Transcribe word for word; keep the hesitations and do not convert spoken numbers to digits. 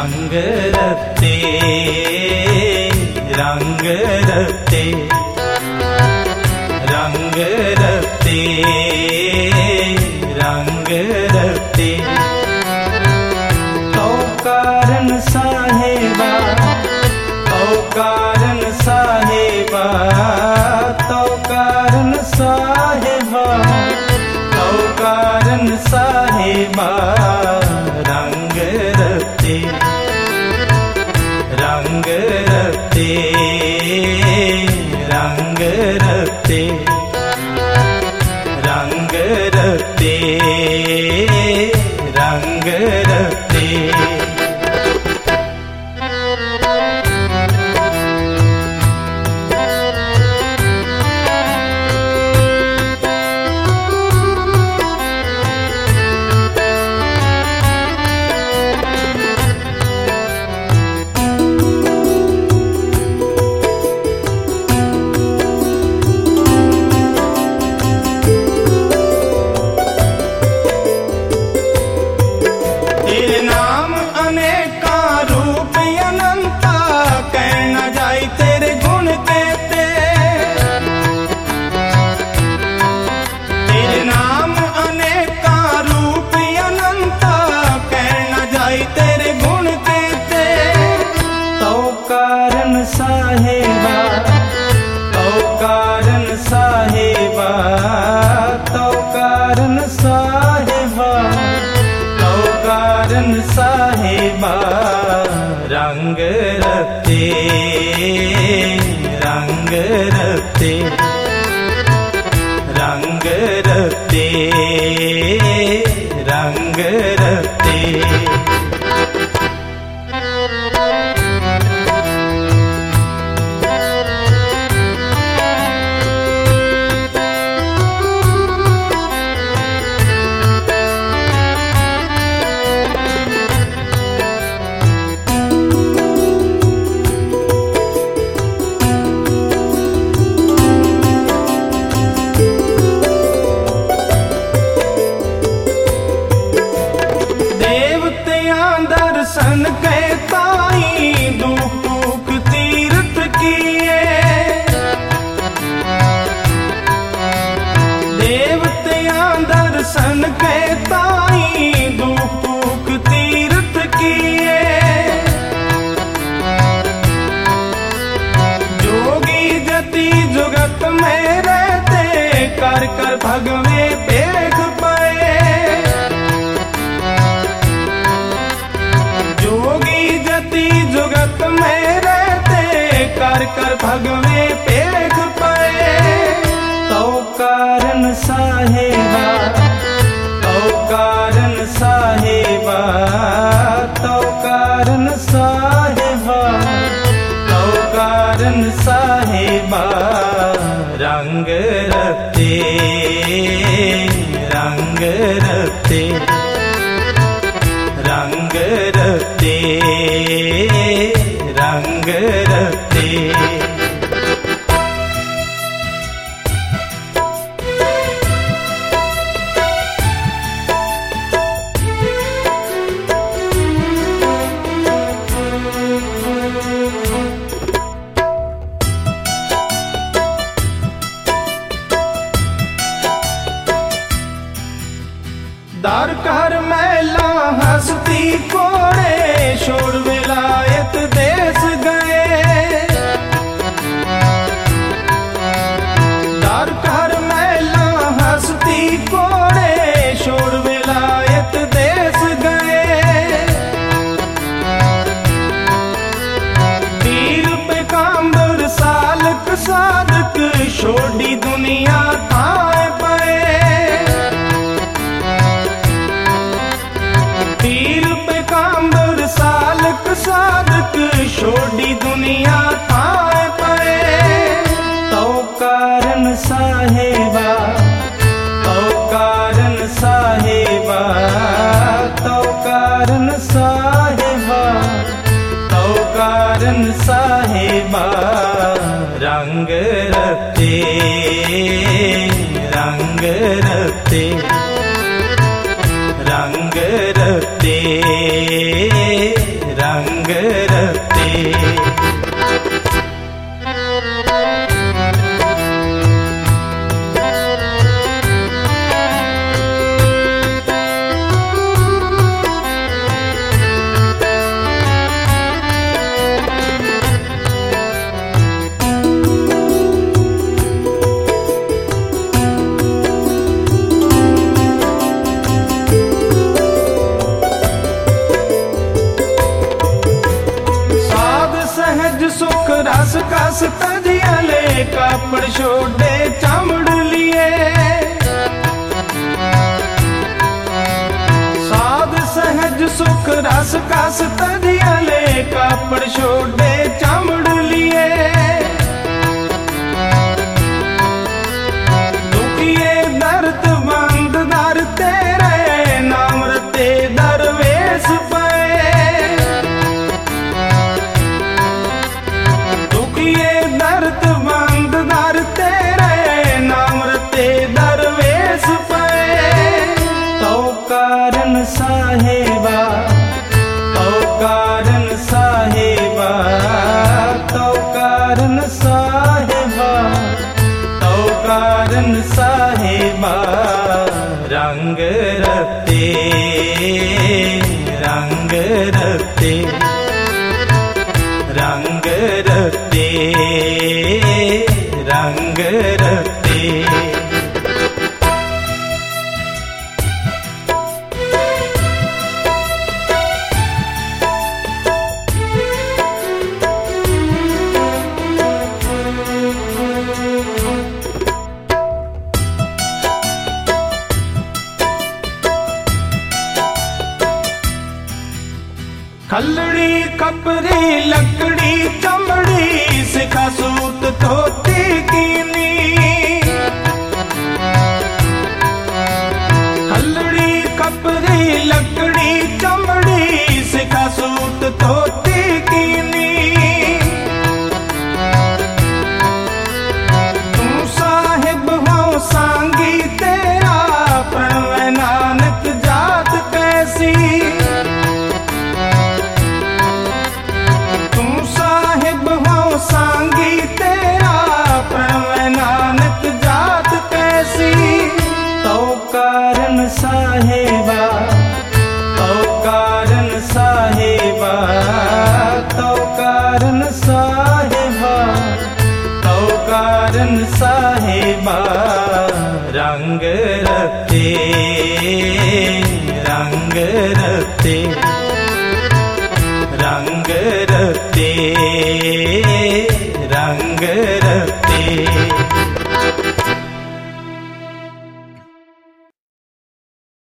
रंग रत्ते रंग रत्ते रंग रत्ते रंग रत्ते तो कारण साहेबा तो कारण साहेबा तो कारण साहेबा तो कारण साहेबा रंग रत्ते रंग रत्ते रंग रत्ते रंग रत्ते रंग रत्ते साहेबा तो कारण साहेबा तो कारण साहेबा तो कारण साहेबा रंग रत्ते रंग रत्ते रंग रत्ते रंग रत्ते दर्शन के ताई दुख दुख तीर्थ किए देवतियां दर्शन के ताई दुख दुख तीर्थ किए जोगी जति जुगत में रहते कर कर भगवे पेख पाए जोगी जति जुगत में रहते कर कर भगवे पेख पाए तो कारण साहेबा तो कारण साहेबा तो कारण साहेबा तो कारण साहेबा रंग रत्ते रंग रत्ते रंग रत्ते रंग रत्ते दार कर मैला हस्ती कोड़े शोर विलायत देश गए दार कर मैला हस्ती कोड़े शोर विलायत देश गए पीर पे काम्बर सालक साधक छोड़ी दुनिया थाए पे पीर पे काम्बर सालक साधक छोड़ी दुनिया थाए पे तो कारण साहेबा तो कारण साहेबा तो कारण साहेबा तो कारण साहेबा रंग रत्ते रंग रत्ते रंग रत्ते रंग रंग रते। सुख रस कस तजियाले कापड़ छोड़े चमड़ लिए। साध सहज सुख रस कस तजियाले कापड़ छोड़े चमड़ लिए। दुखिए दर्द बंद दर तेरे नाम रते दरवेश पे। दर्द बंद दर तेरे नाम रते दरवेश पे। तो कारण साहेबा तो कारण साहेबा तो कारण साहेबा तो कारण साहेबा रंग रते रंग रते रंग रते रंग रते। खलड़ी कपरी लकड़ी चमड़ी सिखा सूत धोती कीनी। खलड़ी कपरी लकड़ी चमड़ी सिखा सूत धोती कीनी। तू साहिब हो सांगी तेरा प्रणव नानक जात कैसी। सांगी तेरा प्रणव नानक जात कैसी। तो कारण साहेबा तो कारण साहेबा तो कारण साहेबा तो कारण साहेबा रंग रते रंग रते रंग रते।